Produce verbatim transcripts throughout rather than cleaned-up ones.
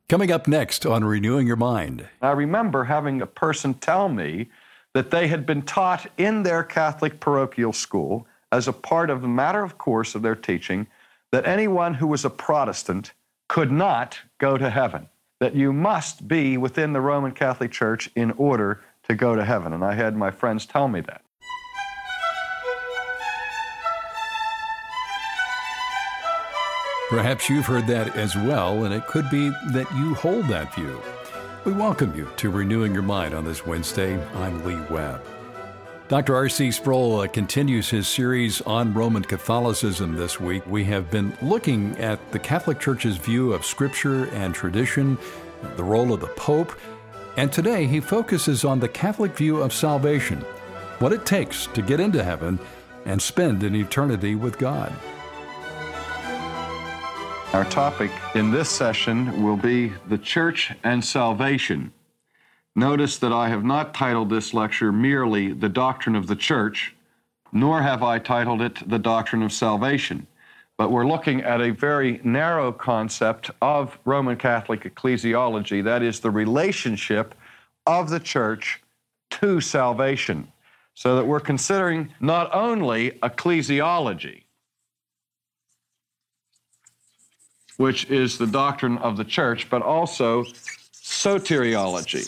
Coming up next on Renewing Your Mind. I remember having a person tell me that they had been taught in their Catholic parochial school, as a part of the matter of course of their teaching, that anyone who was a Protestant could not go to heaven, that you must be within the Roman Catholic Church in order to go to heaven. And I had my friends tell me that. Perhaps you've heard that as well, and it could be that you hold that view. We welcome you to Renewing Your Mind on this Wednesday. I'm Lee Webb. Doctor R C Sproul uh, continues his series on Roman Catholicism this week. We have been looking at the Catholic Church's view of Scripture and tradition, the role of the Pope, and today he focuses on the Catholic view of salvation, what it takes to get into heaven and spend an eternity with God. Our topic in this session will be the Church and Salvation. Notice that I have not titled this lecture merely The Doctrine of the Church, nor have I titled it The Doctrine of Salvation, but we're looking at a very narrow concept of Roman Catholic ecclesiology, that is the relationship of the Church to salvation, so that we're considering not only ecclesiology, which is the doctrine of the Church, but also soteriology.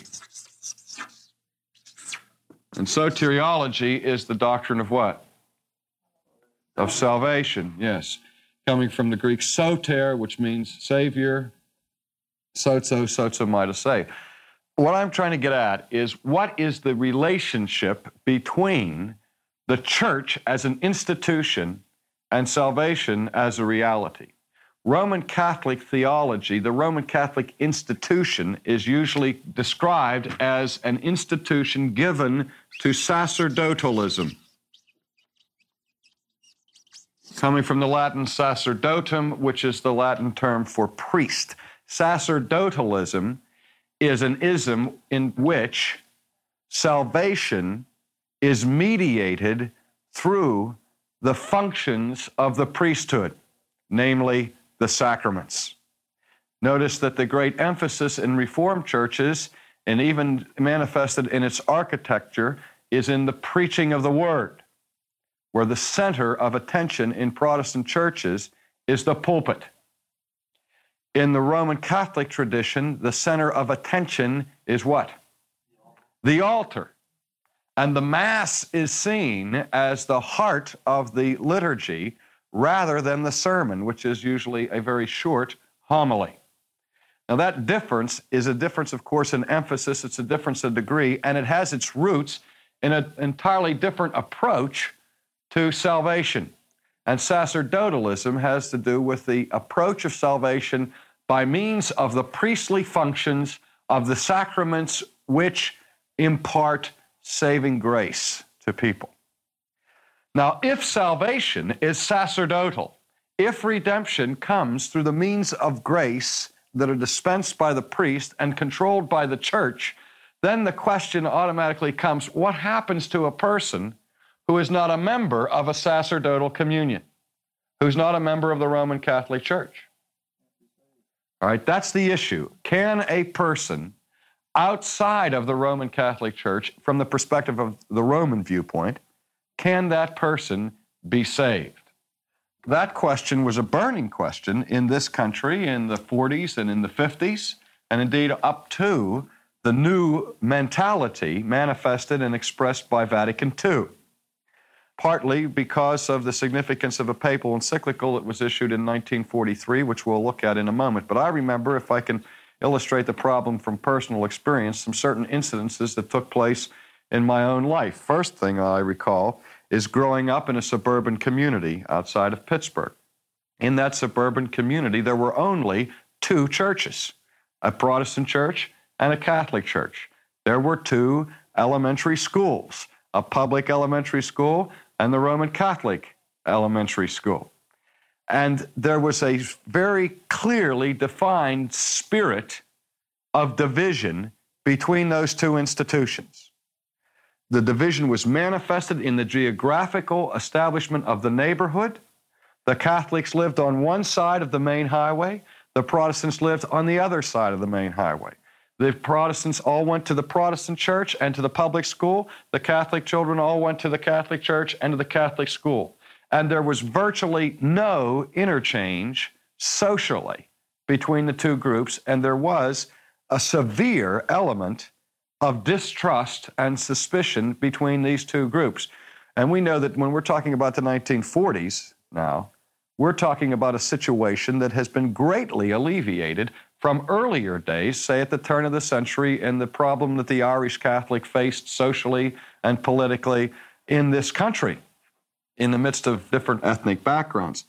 And soteriology is the doctrine of what? Of salvation, yes. Coming from the Greek soter, which means Savior, sozo, sozomai, say. What I'm trying to get at is, what is the relationship between the Church as an institution and salvation as a reality? Roman Catholic theology, the Roman Catholic institution, is usually described as an institution given to sacerdotalism, coming from the Latin sacerdotum, which is the Latin term for priest. Sacerdotalism is an ism in which salvation is mediated through the functions of the priesthood, namely the sacraments. Notice that the great emphasis in Reformed churches, and even manifested in its architecture, is in the preaching of the Word, where the center of attention in Protestant churches is the pulpit. In the Roman Catholic tradition, the center of attention is what? The altar. And the Mass is seen as the heart of the liturgy, rather than the sermon, which is usually a very short homily. Now that difference is a difference, of course, in emphasis, it's a difference in degree, and it has its roots in an entirely different approach to salvation. And sacerdotalism has to do with the approach of salvation by means of the priestly functions of the sacraments which impart saving grace to people. Now, if salvation is sacerdotal, if redemption comes through the means of grace that are dispensed by the priest and controlled by the church, then the question automatically comes, what happens to a person who is not a member of a sacerdotal communion, who's not a member of the Roman Catholic Church? All right, that's the issue. Can a person outside of the Roman Catholic Church, from the perspective of the Roman viewpoint, can that person be saved? That question was a burning question in this country in the forties and in the fifties, and indeed up to the new mentality manifested and expressed by Vatican Two, partly because of the significance of a papal encyclical that was issued in nineteen forty-three, which we'll look at in a moment. But I remember, if I can illustrate the problem from personal experience, some certain incidences that took place in my own life. First thing I recall is growing up in a suburban community outside of Pittsburgh. In that suburban community, there were only two churches, a Protestant church and a Catholic church. There were two elementary schools, a public elementary school and the Roman Catholic elementary school. And there was a very clearly defined spirit of division between those two institutions. The division was manifested in the geographical establishment of the neighborhood. The Catholics lived on one side of the main highway. The Protestants lived on the other side of the main highway. The Protestants all went to the Protestant church and to the public school. The Catholic children all went to the Catholic church and to the Catholic school. And there was virtually no interchange socially between the two groups, and there was a severe element of distrust and suspicion between these two groups. And we know that when we're talking about the nineteen forties now, we're talking about a situation that has been greatly alleviated from earlier days, say at the turn of the century, and the problem that the Irish Catholic faced socially and politically in this country, in the midst of different ethnic backgrounds.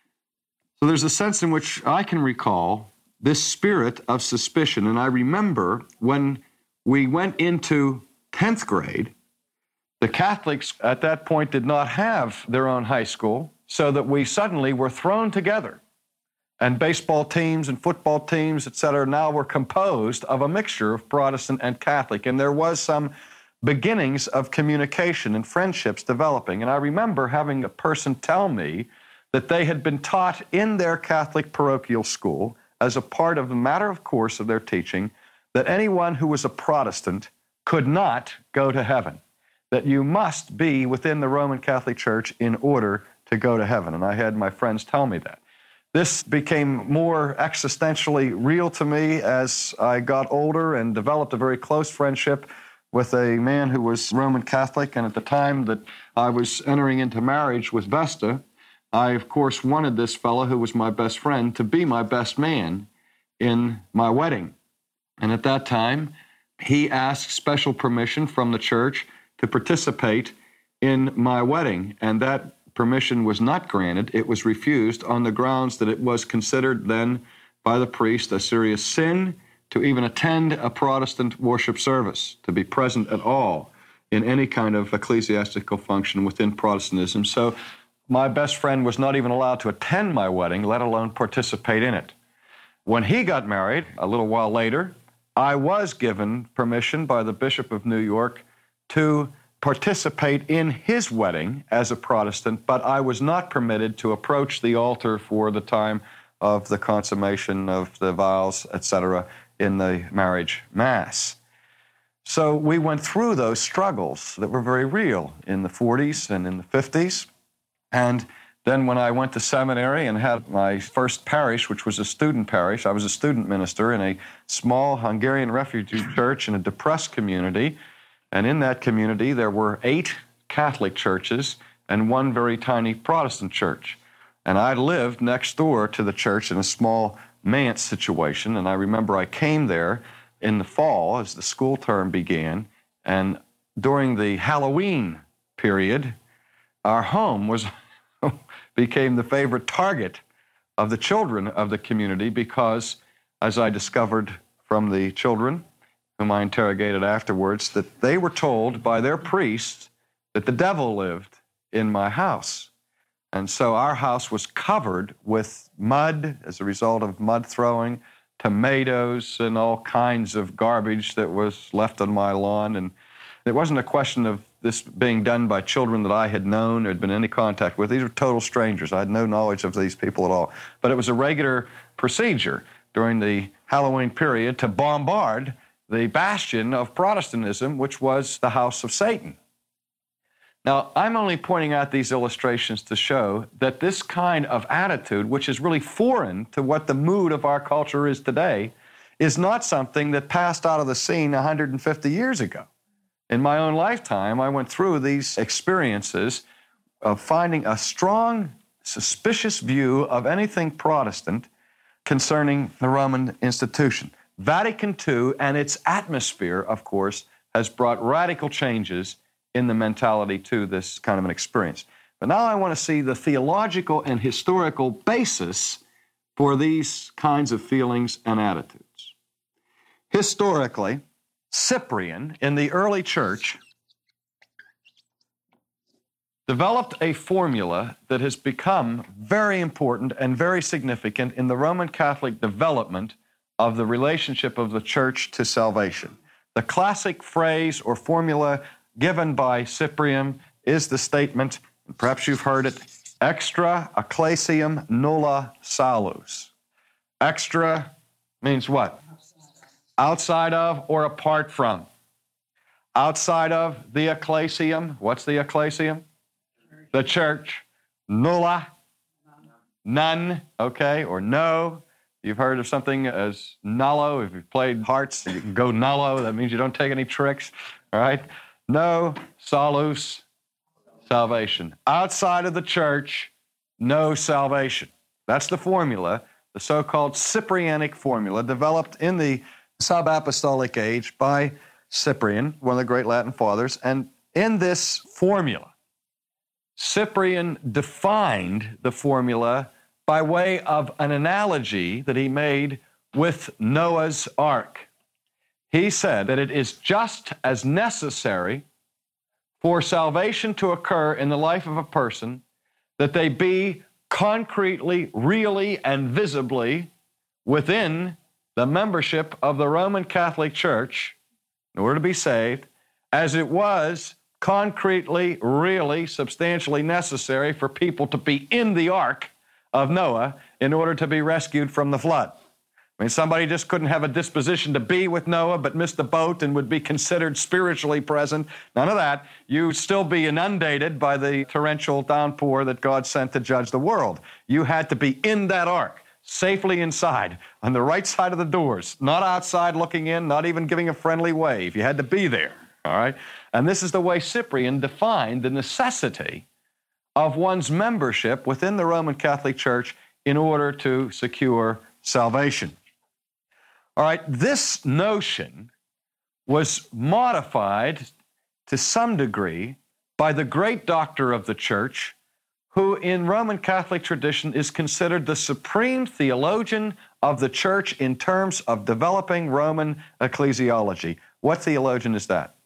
So there's a sense in which I can recall this spirit of suspicion. And I remember when we went into tenth grade, the Catholics at that point did not have their own high school, so that we suddenly were thrown together. And baseball teams and football teams, et cetera, now were composed of a mixture of Protestant and Catholic. And there was some beginnings of communication and friendships developing. And I remember having a person tell me that they had been taught in their Catholic parochial school, as a part of the matter of course of their teaching, that anyone who was a Protestant could not go to heaven, that you must be within the Roman Catholic Church in order to go to heaven. And I had my friends tell me that. This became more existentially real to me as I got older and developed a very close friendship with a man who was Roman Catholic. And at the time that I was entering into marriage with Vesta, I, of course, wanted this fellow who was my best friend to be my best man in my wedding. And at that time, he asked special permission from the church to participate in my wedding. And that permission was not granted. It was refused on the grounds that it was considered then by the priest a serious sin to even attend a Protestant worship service, to be present at all in any kind of ecclesiastical function within Protestantism. So my best friend was not even allowed to attend my wedding, let alone participate in it. When he got married, a little while later, I was given permission by the Bishop of New York to participate in his wedding as a Protestant, but I was not permitted to approach the altar for the time of the consummation of the vows, et cetera, in the marriage mass. So we went through those struggles that were very real in the forties and in the fifties. And then when I went to seminary and had my first parish, which was a student parish, I was a student minister in a small Hungarian refugee church in a depressed community. And in that community, there were eight Catholic churches and one very tiny Protestant church. And I lived next door to the church in a small manse situation. And I remember I came there in the fall as the school term began. And during the Halloween period, our home was became the favorite target of the children of the community because, as I discovered from the children, whom I interrogated afterwards, that they were told by their priests that the devil lived in my house. And so our house was covered with mud as a result of mud throwing, tomatoes, and all kinds of garbage that was left on my lawn. And it wasn't a question of this being done by children that I had known or had been in any contact with. These were total strangers. I had no knowledge of these people at all. But it was a regular procedure during the Halloween period to bombard the bastion of Protestantism, which was the house of Satan. Now, I'm only pointing out these illustrations to show that this kind of attitude, which is really foreign to what the mood of our culture is today, is not something that passed out of the scene one hundred fifty years ago. In my own lifetime, I went through these experiences of finding a strong, suspicious view of anything Protestant concerning the Roman institution. Vatican Two and its atmosphere, of course, has brought radical changes in the mentality to this kind of an experience. But now I want to see the theological and historical basis for these kinds of feelings and attitudes. Historically, Cyprian in the early church developed a formula that has become very important and very significant in the Roman Catholic development of the relationship of the church to salvation. The classic phrase or formula given by Cyprian is the statement, and perhaps you've heard it, extra ecclesiam nulla salus. Extra means what? Outside of or apart from. Outside of the ecclesiam. What's the ecclesiam? The church. Nulla. None. Okay, or no. You've heard of something as nullo. If you've played hearts, you can go nullo. That means you don't take any tricks. All right? No salus, salvation. Outside of the church, no salvation. That's the formula, the so-called Cyprianic formula, developed in the sub-apostolic age by Cyprian, one of the great Latin fathers. And in this formula, Cyprian defined the formula by way of an analogy that he made with Noah's Ark. He said that it is just as necessary for salvation to occur in the life of a person that they be concretely, really, and visibly within the membership of the Roman Catholic Church in order to be saved, as it was concretely, really, substantially necessary for people to be in the ark of Noah in order to be rescued from the flood. I mean, somebody just couldn't have a disposition to be with Noah but miss the boat and would be considered spiritually present. None of that. You'd still be inundated by the torrential downpour that God sent to judge the world. You had to be in that ark, safely inside, on the right side of the doors, not outside looking in, not even giving a friendly wave. You had to be there, all right? And this is the way Cyprian defined the necessity of one's membership within the Roman Catholic Church in order to secure salvation. All right, this notion was modified to some degree by the great doctor of the church, who in Roman Catholic tradition is considered the supreme theologian of the church in terms of developing Roman ecclesiology. What theologian is that?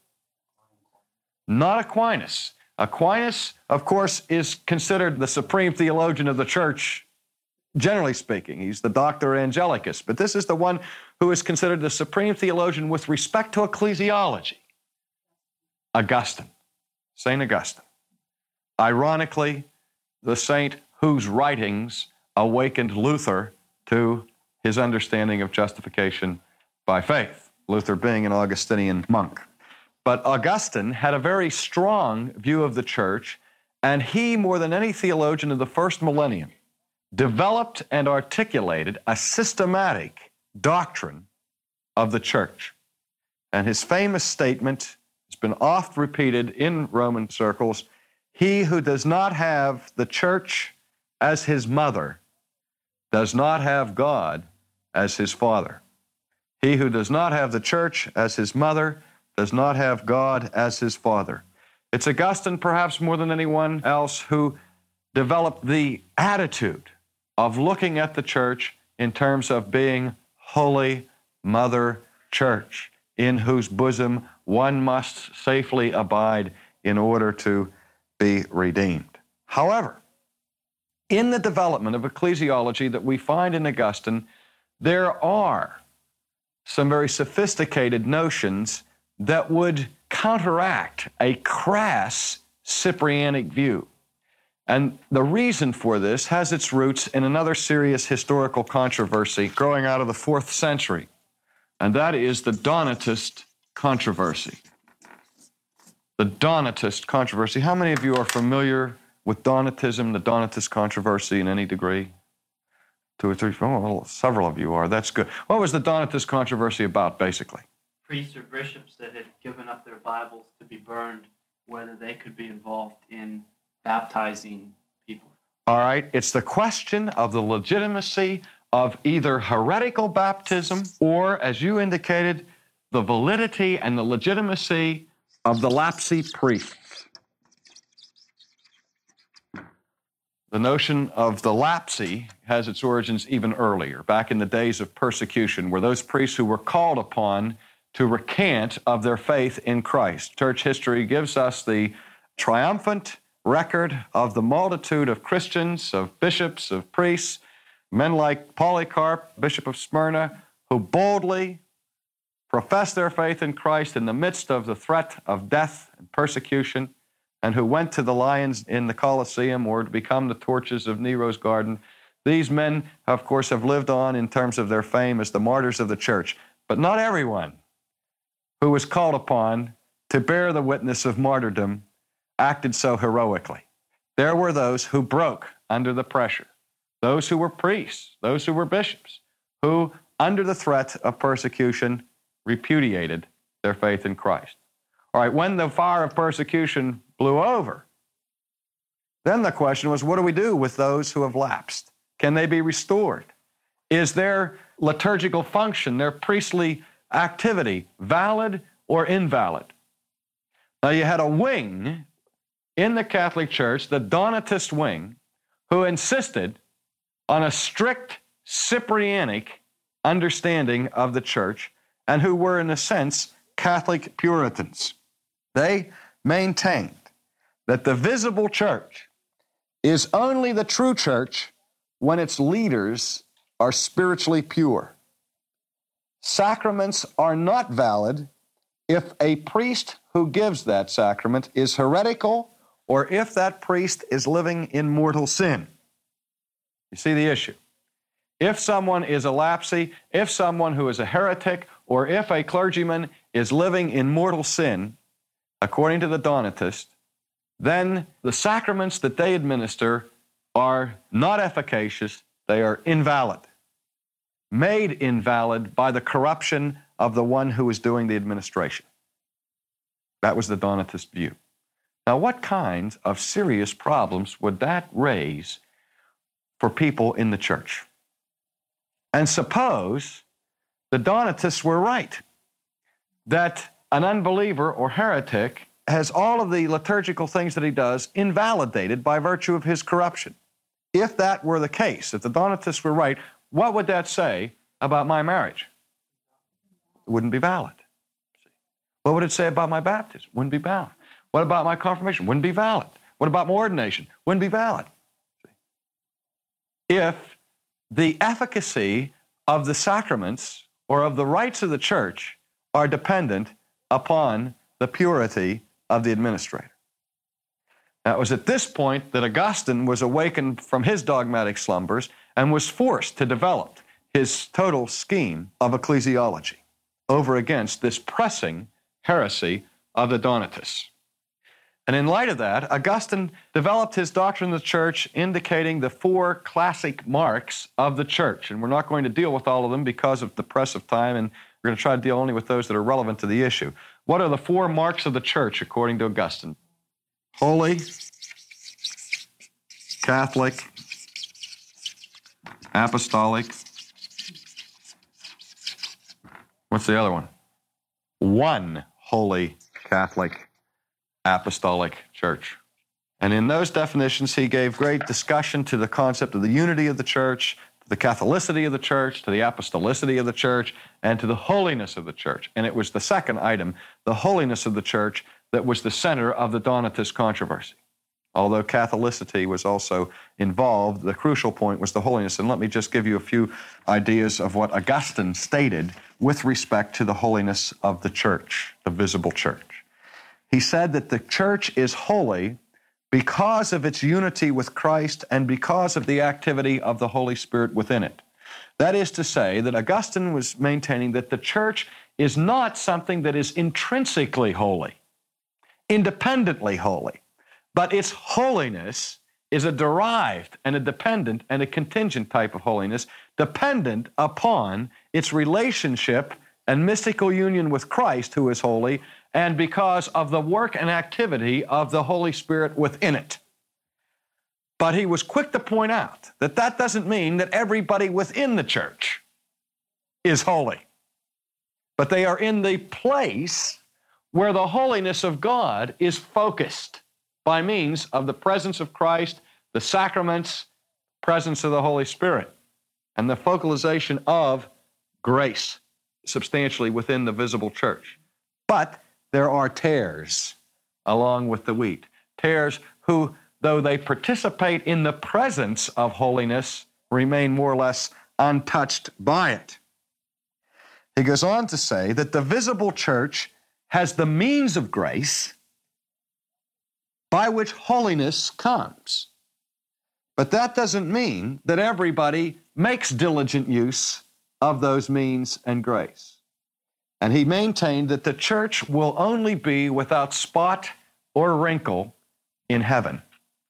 Not Aquinas. Aquinas, of course, is considered the supreme theologian of the church, generally speaking. He's the Doctor Angelicus. But this is the one who is considered the supreme theologian with respect to ecclesiology. Augustine, Saint Augustine. Ironically, the saint whose writings awakened Luther to his understanding of justification by faith, Luther being an Augustinian monk. But Augustine had a very strong view of the church, and he, more than any theologian of the first millennium, developed and articulated a systematic doctrine of the church. And his famous statement has been oft repeated in Roman circles: he who does not have the church as his mother does not have God as his father. He who does not have the church as his mother does not have God as his father. It's Augustine, perhaps more than anyone else, who developed the attitude of looking at the church in terms of being Holy Mother Church, in whose bosom one must safely abide in order to be redeemed. However, in the development of ecclesiology that we find in Augustine, there are some very sophisticated notions that would counteract a crass Cyprianic view. And the reason for this has its roots in another serious historical controversy growing out of the fourth century, and that is the Donatist controversy. The Donatist controversy. How many of you are familiar with Donatism, the Donatist controversy in any degree? Two or three, oh, well, several of you are. That's good. What was the Donatist controversy about, basically? Priests or bishops that had given up their Bibles to be burned, whether they could be involved in baptizing people. All right, it's the question of the legitimacy of either heretical baptism or, as you indicated, the validity and the legitimacy of the lapsy priests. The notion of the lapsy has its origins even earlier, back in the days of persecution, where those priests who were called upon to recant of their faith in Christ. Church history gives us the triumphant record of the multitude of Christians, of bishops, of priests, men like Polycarp, Bishop of Smyrna, who boldly professed their faith in Christ in the midst of the threat of death and persecution, and who went to the lions in the Colosseum or to become the torches of Nero's garden These men, of course, have lived on in terms of their fame as the martyrs of the church. But not everyone who was called upon to bear the witness of martyrdom acted so heroically. There were those who broke under the pressure, those who were priests, those who were bishops, who, under the threat of persecution, repudiated their faith in Christ. All right, when the fire of persecution blew over, then the question was, what do we do with those who have lapsed? Can they be restored? Is their liturgical function, their priestly activity, valid or invalid? Now, you had a wing in the Catholic Church, the Donatist wing, who insisted on a strict Cyprianic understanding of the church and who were, in a sense, Catholic Puritans. They maintained that the visible church is only the true church when its leaders are spiritually pure. Sacraments are not valid if a priest who gives that sacrament is heretical or if that priest is living in mortal sin. You see the issue? If someone is a lapsy, if someone who is a heretic, or if a clergyman is living in mortal sin, according to the Donatists, then the sacraments that they administer are not efficacious, they are invalid, made invalid by the corruption of the one who is doing the administration. That was the Donatist view. Now, what kinds of serious problems would that raise for people in the church? And suppose the Donatists were right, that an unbeliever or heretic has all of the liturgical things that he does invalidated by virtue of his corruption. If that were the case, if the Donatists were right, what would that say about my marriage? It wouldn't be valid. What would it say about my baptism? Wouldn't be valid. What about my confirmation? Wouldn't be valid. What about my ordination? Wouldn't be valid. If the efficacy of the sacraments or of the rites of the church are dependent upon the purity of the administrator. Now, it was at this point that Augustine was awakened from his dogmatic slumbers and was forced to develop his total scheme of ecclesiology over against this pressing heresy of the Donatists. And in light of that, Augustine developed his doctrine of the church indicating the four classic marks of the church. And we're not going to deal with all of them because of the press of time, and we're going to try to deal only with those that are relevant to the issue. What are the four marks of the church according to Augustine? Holy, Catholic, Apostolic. What's the other one? One holy, Catholic, Apostolic church. And in those definitions, he gave great discussion to the concept of the unity of the church, to the Catholicity of the church, to the apostolicity of the church, and to the holiness of the church. And it was the second item, the holiness of the church, that was the center of the Donatist controversy. Although Catholicity was also involved, the crucial point was the holiness. And let me just give you a few ideas of what Augustine stated with respect to the holiness of the church, the visible church. He said that the church is holy because of its unity with Christ and because of the activity of the Holy Spirit within it. That is to say that Augustine was maintaining that the church is not something that is intrinsically holy, independently holy, but its holiness is a derived and a dependent and a contingent type of holiness, dependent upon its relationship and mystical union with Christ, who is holy, and because of the work and activity of the Holy Spirit within it. But he was quick to point out that that doesn't mean that everybody within the church is holy, but they are in the place where the holiness of God is focused by means of the presence of Christ, the sacraments, presence of the Holy Spirit, and the focalization of grace substantially within the visible church. But there are tares along with the wheat. Tares who, though they participate in the presence of holiness, remain more or less untouched by it. He goes on to say that the visible church has the means of grace by which holiness comes. But that doesn't mean that everybody makes diligent use of those means and grace. And he maintained that the church will only be without spot or wrinkle in heaven.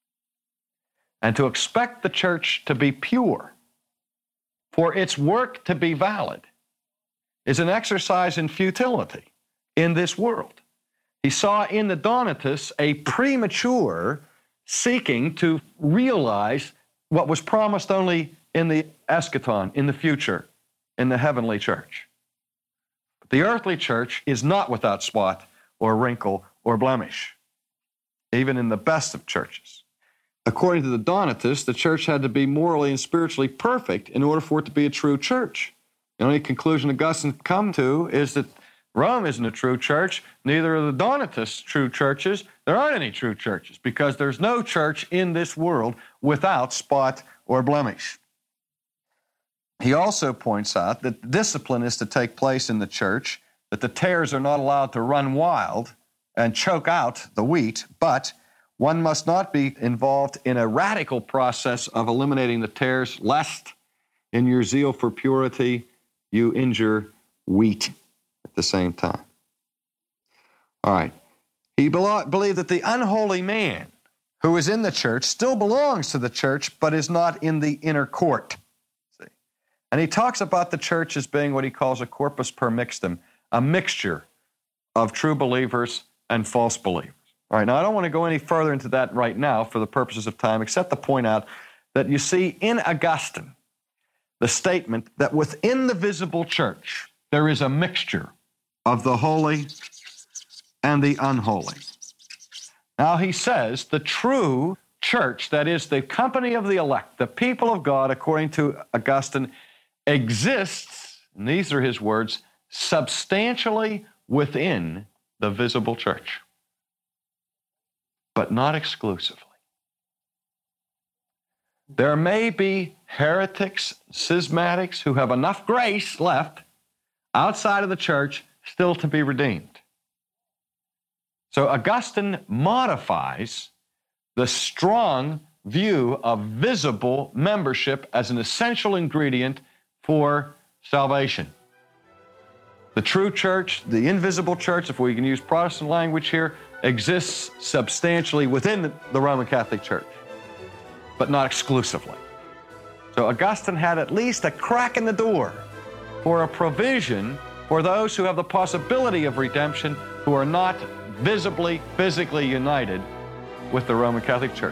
And to expect the church to be pure, for its work to be valid, is an exercise in futility in this world. He saw in the Donatists a premature seeking to realize what was promised only in the eschaton, in the future, in the heavenly church. But the earthly church is not without spot or wrinkle or blemish, even in the best of churches. According to the Donatists, the church had to be morally and spiritually perfect in order for it to be a true church. The only conclusion Augustine come to is that Rome isn't a true church, neither are the Donatists true churches. There aren't any true churches because there's no church in this world without spot or blemish. He also points out that discipline is to take place in the church, that the tares are not allowed to run wild and choke out the wheat, but one must not be involved in a radical process of eliminating the tares, lest in your zeal for purity you injure wheat at the same time. All right. He be- believed that the unholy man who is in the church still belongs to the church, but is not in the inner court. See? And he talks about the church as being what he calls a corpus per mixtum, a mixture of true believers and false believers. All right, now I don't want to go any further into that right now for the purposes of time, except to point out that you see in Augustine the statement that within the visible church there is a mixture of the holy and the unholy. Now he says the true church, that is the company of the elect, the people of God, according to Augustine, exists, and these are his words, substantially within the visible church, but not exclusively. There may be heretics, schismatics who have enough grace left outside of the church still to be redeemed. So Augustine modifies the strong view of visible membership as an essential ingredient for salvation. The true church, the invisible church, if we can use Protestant language here, exists substantially within the Roman Catholic Church, but not exclusively. So Augustine had at least a crack in the door for a provision for those who have the possibility of redemption who are not visibly, physically united with the Roman Catholic Church.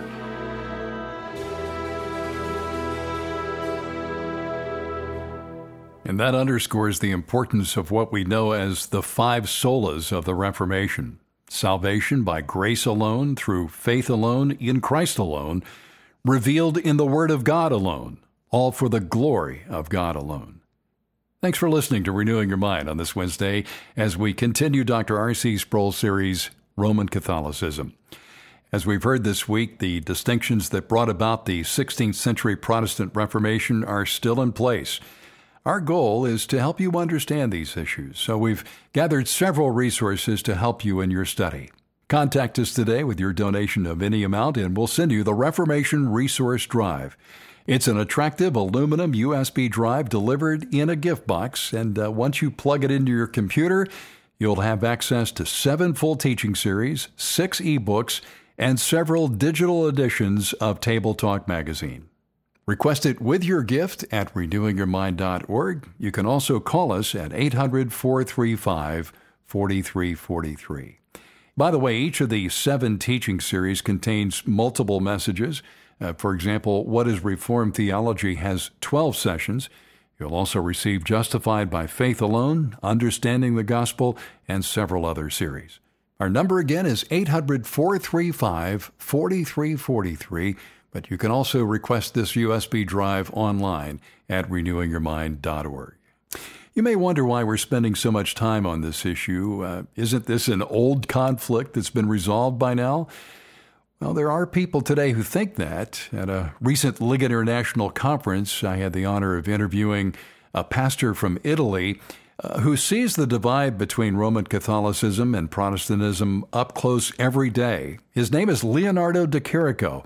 And that underscores the importance of what we know as the five solas of the Reformation. Salvation by grace alone, through faith alone, in Christ alone, revealed in the Word of God alone, all for the glory of God alone. Thanks for listening to Renewing Your Mind on this Wednesday as we continue Doctor R C Sproul's series, Roman Catholicism. As we've heard this week, the distinctions that brought about the sixteenth century Protestant Reformation are still in place. Our goal is to help you understand these issues, so we've gathered several resources to help you in your study. Contact us today with your donation of any amount, and we'll send you the Reformation Resource Drive. It's an attractive aluminum U S B drive delivered in a gift box, and uh, once you plug it into your computer, you'll have access to seven full teaching series, six ebooks, and several digital editions of Table Talk magazine. Request it with your gift at renewing your mind dot org. You can also call us at eight hundred, four three five, four three four three. By the way, each of the seven teaching series contains multiple messages. Uh, for example, What is Reformed Theology has twelve sessions. You'll also receive Justified by Faith Alone, Understanding the Gospel, and several other series. Our number again is eight hundred, four three five, four three four three. But you can also request this U S B drive online at renewing your mind dot org. You may wonder why we're spending so much time on this issue. Uh, isn't this an old conflict that's been resolved by now? Well, there are people today who think that. At a recent Liga International conference, I had the honor of interviewing a pastor from Italy uh, who sees the divide between Roman Catholicism and Protestantism up close every day. His name is Leonardo De Chirico.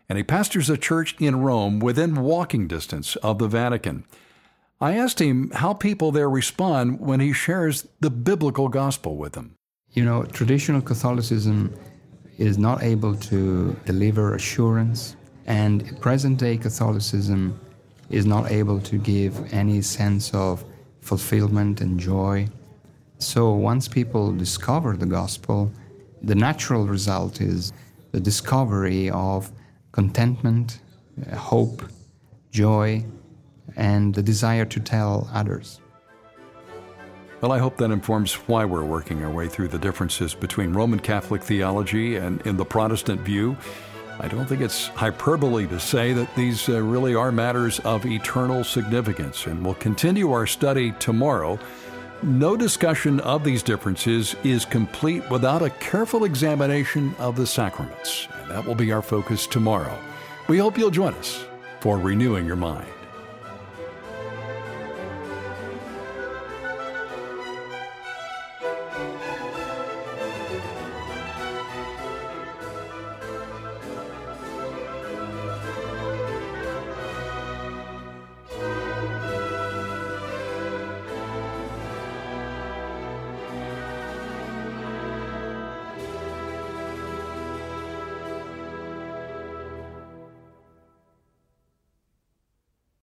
and he pastors a church in Rome within walking distance of the Vatican. I asked him how people there respond when he shares the biblical gospel with them. You know, traditional Catholicism is not able to deliver assurance, and present-day Catholicism is not able to give any sense of fulfillment and joy. So once people discover the gospel, the natural result is the discovery of contentment, hope, joy, and the desire to tell others. Well, I hope that informs why we're working our way through the differences between Roman Catholic theology and in the Protestant view. I don't think it's hyperbole to say that these uh, really are matters of eternal significance, and we'll continue our study tomorrow. No discussion of these differences is complete without a careful examination of the sacraments, and that will be our focus tomorrow. We hope you'll join us for Renewing Your Mind.